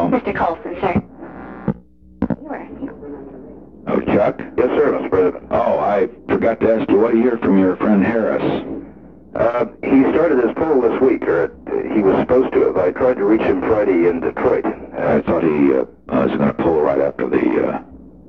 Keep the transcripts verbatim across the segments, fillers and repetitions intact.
Mister Colson, sir. Oh, Chuck? Yes, sir, Mister President. Oh, I forgot to ask you, what do you hear from your friend Harris? Uh, he started his poll this week, or uh, he was supposed to have. I tried to reach him Friday in Detroit. Uh, I thought he uh, was going to pull right after the, uh,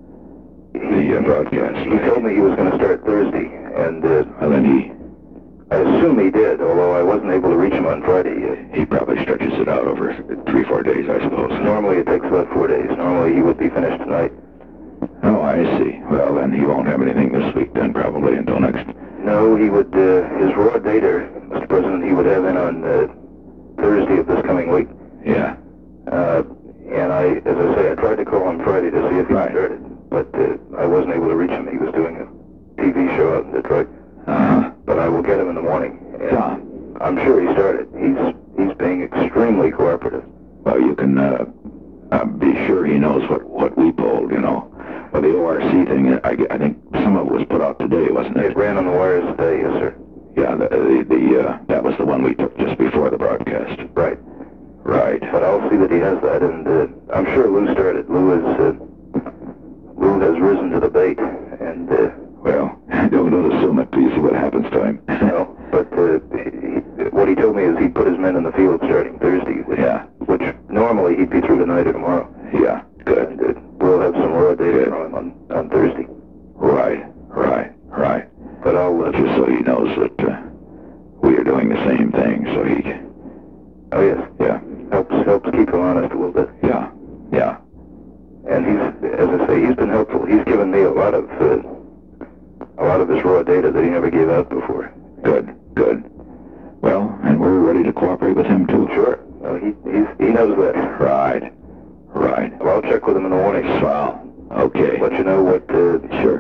the uh, broadcast. He told me he was going to start Thursday, and uh, Well, then he, I assume he did, although I wasn't able to reach him on Friday. Uh, he probably stretches it out over three, four days, I suppose. normally it takes about four days. Normally he would be finished tonight. Oh, I see. Well, then he won't have anything this week then, probably, until next. No, he would, uh, his raw data, Mister President, he would have in on uh, Thursday of this coming week. Yeah. Uh, and I, as I say, I tried to call him Friday to see if he Right. started, but uh, I wasn't able to reach him. He was doing a T V show out in Detroit. Uh-huh. But I will get him in the morning. And Yeah. I'm sure he started. He's he's being extremely cooperative. Well, you can uh, uh, be sure he knows what, what we pulled, you know. Well, the O R C thing, I, I think some of it was put out today, wasn't it? It ran on the wires today, yes, sir. Yeah, the, the, the uh, that was the one we took just before the broadcast. Right. Right. But I'll see that he has that, and uh, I'm sure Lou started. Lou is uh, Lou has risen to the bait, and uh, Well, don't, don't assume it till you see what happens to him. you know. But uh, he, what he told me is he'd put his men in the field starting Thursday. Which, Yeah. Which normally he'd be through tonight or tomorrow. Yeah, good. And uh, we'll have some raw data Good. from him on, on Thursday. Right, right, right. But I'll uh, Just so he knows that uh, we are doing the same thing, so he, oh yes, yeah, helps helps keep him honest a little bit. yeah, yeah. And he's, as I say, he's been helpful. He's given me a lot of uh, a lot of his raw data that he never gave out before. Good, good. Well, and we're ready to cooperate with him, too. Sure. Well, he he's, he knows that. Right, right. Well, I'll check with him in the morning. Swell. Okay. Let you know what uh, Sure.